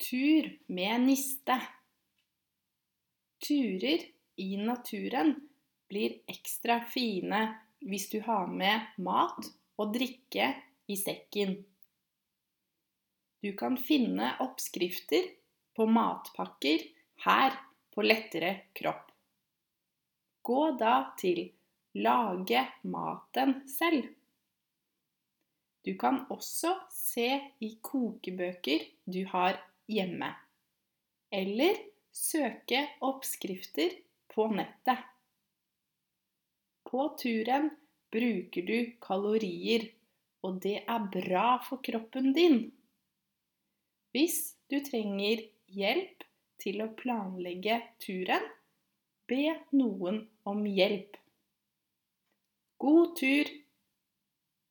Tur med niste. Turer i naturen blir ekstra fine hvis du har med mat og drikke i sekken. Du kan finne oppskrifter på matpakker her på Lettere kropp. Gå da til Lage maten selv. Du kan også se i kokebøker du har hjemme, eller søke oppskrifter på nettet. På turen bruker du kalorier, og det er bra for kroppen din. Hvis du trenger hjelp til å planlegge turen, be noen om hjelp. God tur!